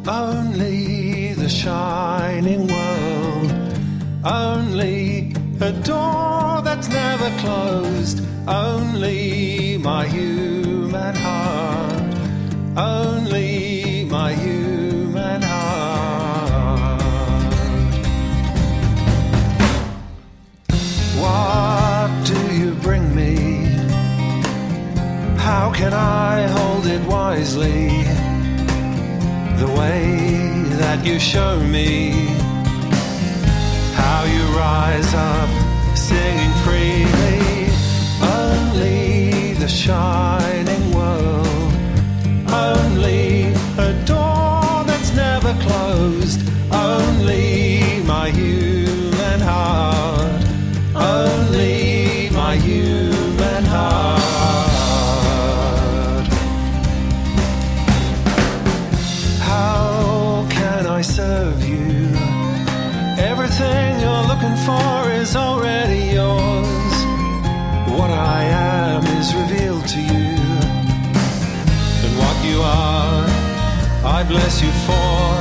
Only the shining world, only a door that's never closed, only my human heart, only my human heart. What do you bring me? How can I hold it wisely? The way that you show me how you rise up singing freely. Only the shining world, only a door that's never closed, only my human heart, only my human heart. How can I serve you? Everything you're looking for is already yours. What I am is revealed to you, and what you are, I bless you for.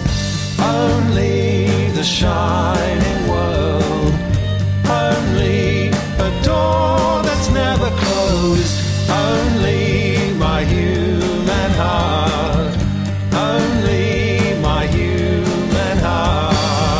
Only the shining world, only a door that's never closed, only my human heart, only my human heart.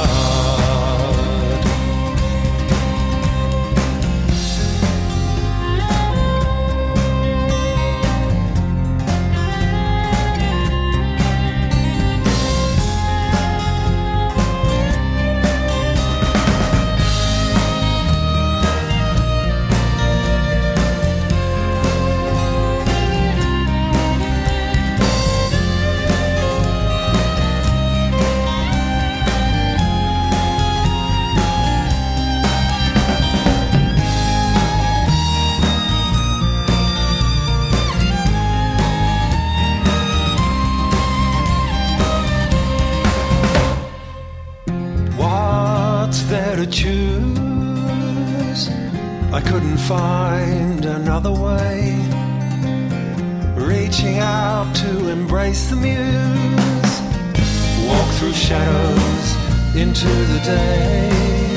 To choose, I couldn't find another way. Reaching out to embrace the muse, walk through shadows into the day.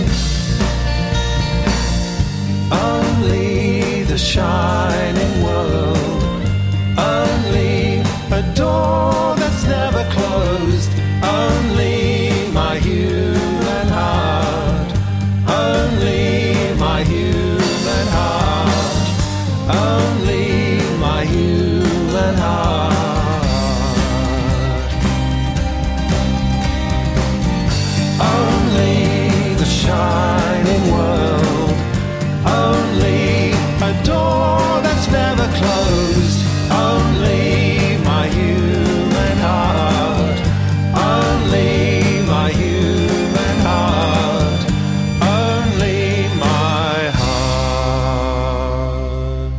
Only the shining world, only a door that's never closed, only my human heart, only my human heart, only my human heart, only the shining world, only a door that's never closed, only my human heart, only my human heart, only my heart.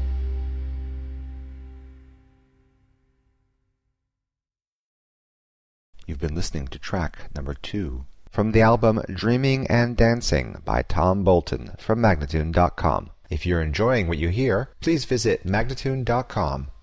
You've been listening to track number 2 from the album Dreaming and Dancing by Tom Bolton from Magnatune.com. If you're enjoying what you hear, please visit Magnatune.com